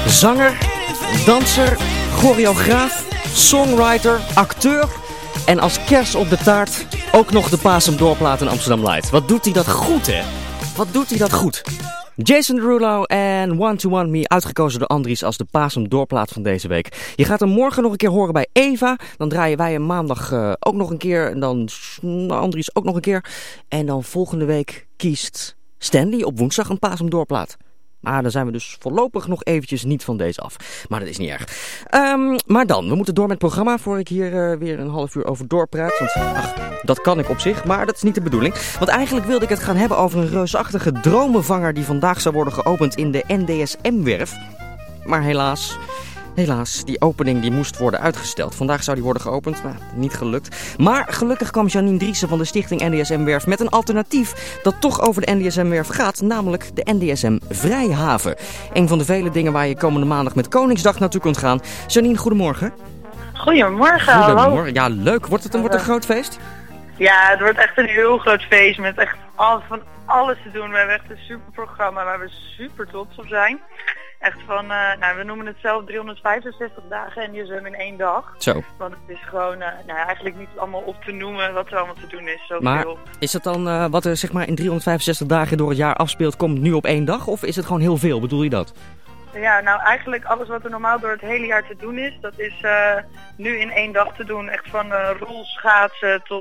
Zanger, danser, choreograaf, songwriter, acteur en als kers op de taart ook nog de Pasem Doorplaat in Amsterdam Light. Wat doet hij dat goed, hè? Wat doet hij dat goed? Jason Derulo en One to One Me, uitgekozen door Andries als de Pasem Doorplaat van deze week. Je gaat hem morgen nog een keer horen bij Eva. Dan draaien wij hem maandag ook nog een keer. En dan Andries ook nog een keer. En dan volgende week kiest Stanley op woensdag een Pasem Doorplaat. Maar dan zijn we dus voorlopig nog eventjes niet van deze af. Maar dat is niet erg. Maar dan, we moeten door met het programma voor ik hier weer een half uur over doorpraat. Want dat kan ik op zich, maar dat is niet de bedoeling. Want eigenlijk wilde ik het gaan hebben over een reusachtige dromenvanger die vandaag zou worden geopend in de NDSM-werf. Maar helaas, die opening die moest worden uitgesteld. Vandaag zou die worden geopend, maar niet gelukt. Maar gelukkig kwam Janine Driessen van de stichting NDSM-werf met een alternatief dat toch over de NDSM-werf gaat, namelijk de NDSM Vrijhaven. Een van de vele dingen waar je komende maandag met Koningsdag naartoe kunt gaan. Janine, goedemorgen. Goedemorgen, hallo. Ja, leuk. Wordt het een groot feest? Ja, het wordt echt een heel groot feest met echt van alles te doen. We hebben echt een super programma waar we super trots op zijn. Echt van, we noemen het zelf 365 dagen en NDSM in 1 dag. Zo. Want het is gewoon eigenlijk niet allemaal op te noemen wat er allemaal te doen is. Zoveel. Maar is het dan wat er zeg maar in 365 dagen door het jaar afspeelt, komt nu op 1 dag? Of is het gewoon heel veel? Bedoel je dat? Ja, nou eigenlijk alles wat er normaal door het hele jaar te doen is, dat is nu in 1 dag te doen. Echt van rolschaatsen tot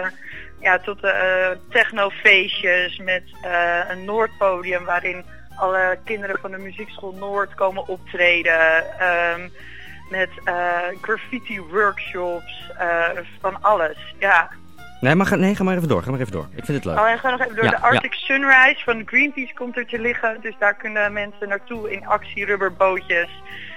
technofeestjes met een Noordpodium waarin alle kinderen van de muziekschool Noord komen optreden. Met graffiti workshops, van alles, ja. Nee, ga maar even door. Ik vind het leuk. Oh, en ga nog even door. Ja, de Arctic Sunrise van Greenpeace komt er te liggen. Dus daar kunnen mensen naartoe in actierubberbootjes.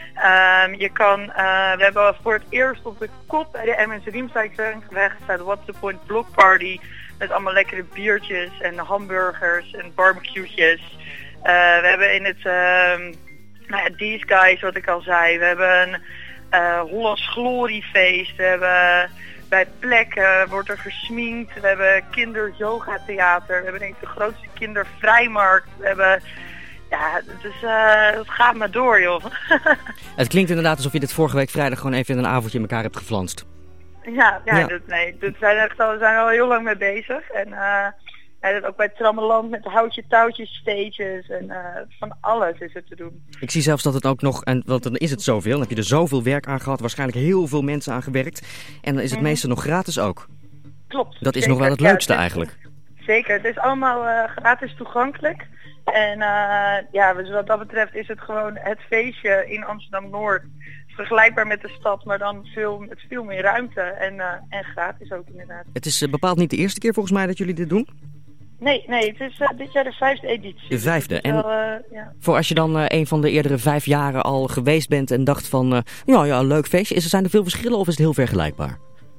We hebben voor het eerst op de kop bij de MS Riemsdijkweg staat What's the Point Block Party. Met allemaal lekkere biertjes en hamburgers en barbecue'tjes. We hebben in het These Guys, wat ik al zei. We hebben een Hollands Gloriefeest. We hebben bij plekken wordt er gesminkt. We hebben kinder-yoga-theater. We hebben denk ik de grootste kindervrijmarkt. We hebben... Ja, het gaat maar door, joh. Het klinkt inderdaad alsof je dit vorige week vrijdag gewoon even in een avondje in elkaar hebt geflanst. Ja. We zijn al heel lang mee bezig. En dat ook bij Trammeland met houtje touwtjes stages en van alles is het te doen. Ik zie zelfs dat het ook nog, en want dan is het zoveel, dan heb je er zoveel werk aan gehad, waarschijnlijk heel veel mensen aan gewerkt. En dan is het meeste nog gratis ook. Klopt. Dat is nog wel het leukste eigenlijk. Zeker, het is allemaal gratis toegankelijk. En dus wat dat betreft is het gewoon het feestje in Amsterdam-Noord. Vergelijkbaar met de stad, maar dan met veel meer ruimte en gratis ook inderdaad. Het is bepaald niet de eerste keer volgens mij dat jullie dit doen? Nee, het is dit jaar de 5e editie. De 5e. En voor als je dan een van de eerdere 5 jaren al geweest bent en dacht van, een leuk feestje. Zijn er veel verschillen of is het heel vergelijkbaar?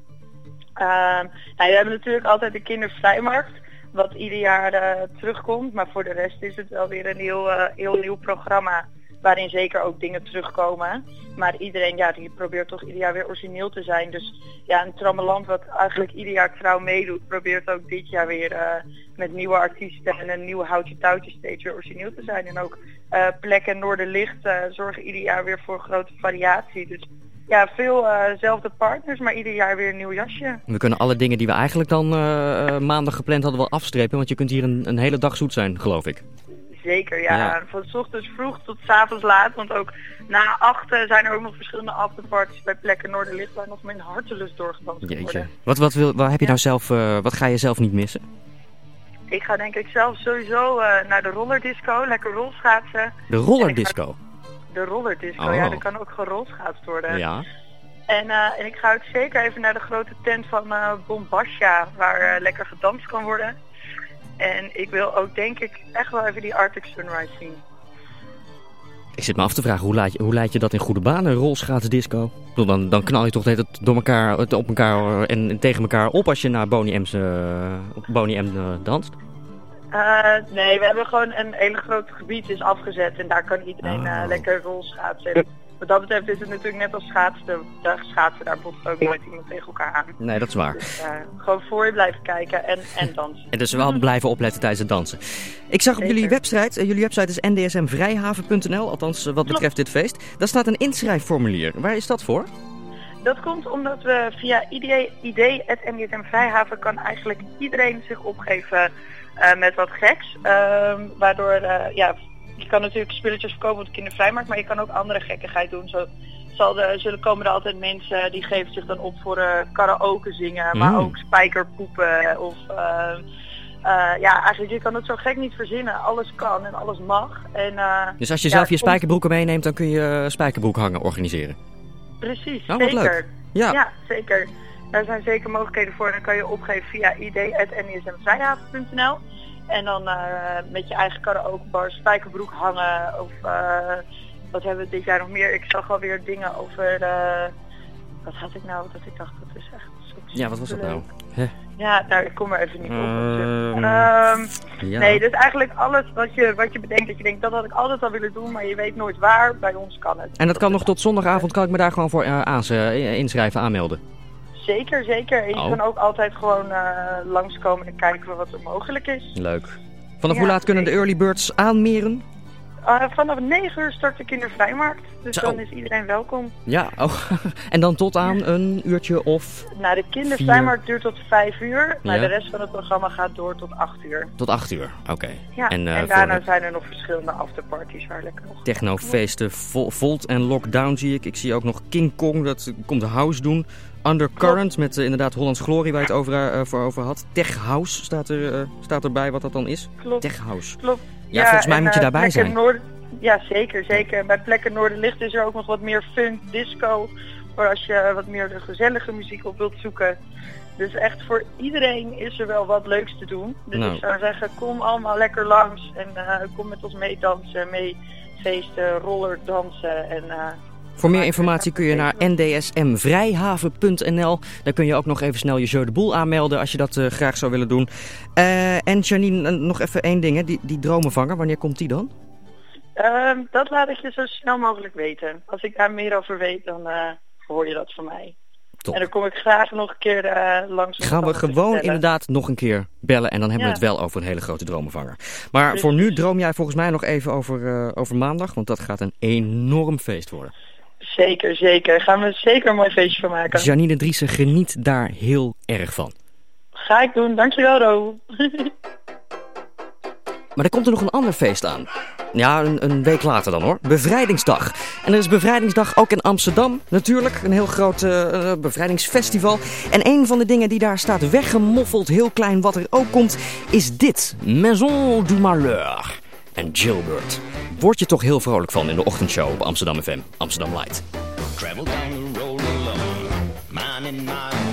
We hebben natuurlijk altijd de kindervrijmarkt, wat ieder jaar terugkomt. Maar voor de rest is het wel weer een heel nieuw programma. Waarin zeker ook dingen terugkomen. Maar iedereen die probeert toch ieder jaar weer origineel te zijn. Dus ja, een Trammeland wat eigenlijk ieder jaar trouw meedoet, probeert ook dit jaar weer met nieuwe artiesten en een nieuwe houtje touwtje steeds weer origineel te zijn. En ook Plek en Noorderlicht zorgen ieder jaar weer voor grote variatie. Dus ja, veel zelfde partners, maar ieder jaar weer een nieuw jasje. We kunnen alle dingen die we eigenlijk dan maandag gepland hadden wel afstrepen. Want je kunt hier een hele dag zoet zijn, geloof ik. Zeker, ja. Van 's ochtends vroeg tot 's avonds laat. Want ook na 8 zijn er ook nog verschillende afterparties bij Plekken Noorderlicht waar nog met hartelust doorgedanst kan worden. Wat heb je nou zelf, wat ga je zelf niet missen? Ik ga denk ik zelf sowieso naar de rollerdisco, lekker rolschaatsen. De rollerdisco? De rollerdisco, dat kan ook gerolschaatst worden. Ja. En ik ga ook zeker even naar de grote tent van Bombascia, waar lekker gedanst kan worden. En ik wil ook denk ik echt wel even die Arctic Sunrise zien. Ik zit me af te vragen, hoe leid je dat in goede banen, rolschaatsdisco? Dan knal je toch het door elkaar, op elkaar en tegen elkaar op als je naar Boney M danst? Nee, we hebben gewoon een hele groot gebied is afgezet en daar kan iedereen lekker rolschaatsen. wat dat betreft is het natuurlijk net als schaatsen, daar botst ook nooit iemand tegen elkaar aan. Nee, dat is waar. Dus gewoon voor je blijven kijken en dansen. En dus wel blijven opletten tijdens het dansen. Ik zag op jullie website is ndsmvrijhaven.nl, althans wat betreft dit feest. Daar staat een inschrijfformulier. Waar is dat voor? Dat komt omdat we via idee@ndsmvrijhaven kan eigenlijk iedereen zich opgeven met wat geks. Waardoor, je kan natuurlijk spulletjes verkopen op de kindervrijmarkt, maar je kan ook andere gekkigheid doen. Zo komen er altijd mensen die geven zich dan op voor karaoke zingen, maar ook spijkerpoepen of... eigenlijk je kan het zo gek niet verzinnen. Alles kan en alles mag. En, dus als je zelf je spijkerbroeken meeneemt, dan kun je spijkerbroek hangen organiseren? Precies, wat zeker. Leuk. Ja, zeker. Daar zijn zeker mogelijkheden voor. Dan kan je opgeven via idee@ndsmvrijhaven.nl en dan met je eigen karaokebar spijkerbroek hangen. Of wat hebben we dit jaar nog meer? Ik zag alweer dingen over... wat had ik nou? Dat ik dacht, dat is echt... Ja, wat was dat nou? Ja, nou, ik kom er even niet op. Nee, dus eigenlijk alles wat je bedenkt, dat je denkt, dat had ik altijd al willen doen, maar je weet nooit waar. Bij ons kan het. En dat kan nog tot zondagavond, kan ik me daar gewoon voor inschrijven, aanmelden? Zeker. En je kan ook altijd gewoon langskomen en kijken wat er mogelijk is. Leuk. Vanaf hoe laat kunnen de early birds aanmeren? Vanaf 9 uur start de kindervrijmarkt, dus dan is iedereen welkom. Ja, en dan tot aan een uurtje of... Nou, de kindervrijmarkt duurt tot 5 uur, maar de rest van het programma gaat door tot 8 uur. Tot 8 uur, oké. Ja, en daarna zijn er nog verschillende afterparties waar lekker nog... Technofeesten, Volt en Lockdown zie ik. Ik zie ook nog King Kong, dat komt house doen. Undercurrent met inderdaad Hollands Glory waar je het over had. Tech House staat erbij wat dat dan is. Klopt. Tech House. Klopt. Ja, volgens mij moet je daarbij zijn. Ja, zeker. En bij Plekken Noorderlicht is er ook nog wat meer funk, disco. Voor als je wat meer de gezellige muziek op wilt zoeken. Dus echt voor iedereen is er wel wat leuks te doen. Dus ik zou zeggen, kom allemaal lekker langs. En kom met ons mee dansen, mee feesten, roller dansen. En, voor meer informatie kun je naar ndsmvrijhaven.nl. Daar kun je ook nog even snel je Jeu de Boel aanmelden als je dat graag zou willen doen. En Janine, nog even één ding. Die dromenvanger, wanneer komt die dan? Dat laat ik je zo snel mogelijk weten. Als ik daar meer over weet, dan hoor je dat van mij. Top. En dan kom ik graag nog een keer langs. Gaan we gewoon inderdaad nog een keer bellen en dan hebben we het wel over een hele grote dromenvanger. Maar precies. Voor nu droom jij volgens mij nog even over maandag, want dat gaat een enorm feest worden. Zeker. Gaan we zeker een mooi feestje van maken. Janine Driessen geniet daar heel erg van. Ga ik doen, dankjewel Ro. Maar er komt er nog een ander feest aan. Ja, een week later dan hoor. Bevrijdingsdag. En er is Bevrijdingsdag ook in Amsterdam natuurlijk. Een heel groot bevrijdingsfestival. En een van de dingen die daar staat weggemoffeld, heel klein wat er ook komt, is dit. Maison du Malheur. En Gilbert. Word je toch heel vrolijk van in de ochtendshow op Amsterdam FM. Amsterdam Light. Travel down the road alone, minding my own